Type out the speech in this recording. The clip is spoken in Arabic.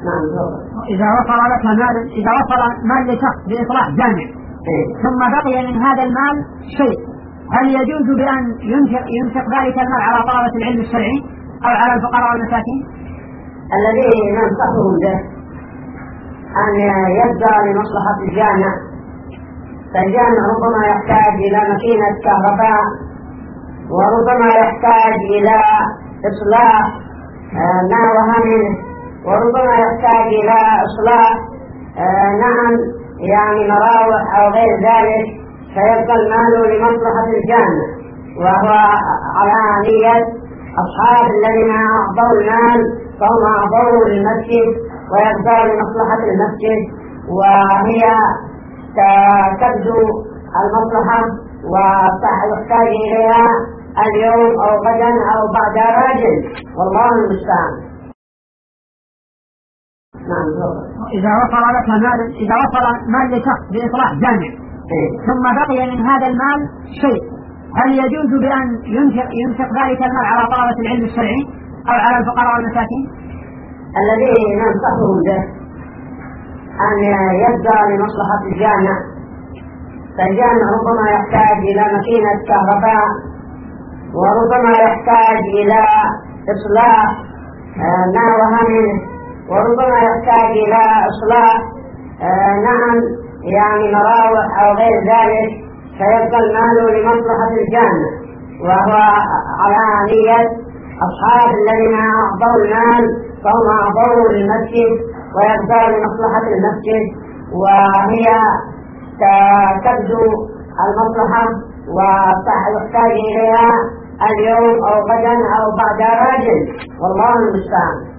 إذا وصل مال لشخص بإصلاح جامع ثم بقي من هذا المال شيء، هل يجوز بأن ينفق ذلك المال على طلبة العلم الشرعي أو على الفقراء والمساكين؟ الذي ننصحهم به أن يبدأ لمصلحة الجامع، فالجامع ربما يحتاج إلى ماكينة كهرباء، وربما يحتاج إلى إصلاح ما وهمه، وربما يحتاج إلى إصلاح يعني مراوح أو غير ذلك، فيبقى المال لمصلحة الجامع، وهو على نية أصحاب الذين أعطوا المال فهم أعطوه للمسجد ويبقى لمصلحة المسجد، وهي تبدو المصلحة ويحتاج إليها اليوم أو غدا أو بعد راجل، والله المستعان. إذا وصل مال لشخص بإصلاح جامع ثم بقي من هذا المال شيء، هل يجوز بأن ينفق ذلك المال على طلبة العلم الشرعي أو على الفقراء والمساكين؟ الذي ننصحهم به أن يبدأ لمصلحة الجامع، فالجامع ربما يحتاج إلى ماكينة كهرباء، وربما يحتاج إلى إصلاح ما وهمه، وربما يحتاج إلى إصلاح يعني مراوح أو غير ذلك، فيبقى المال لمصلحة الجامع، وهو على نية أصحاب الذين أعطوا المال فهم أعطوه للمسجد ويبقى لمصلحة المسجد، وهي تبدو المصلحة ويحتاج إليها اليوم أو غدا أو بعد راجل، والله المستعان.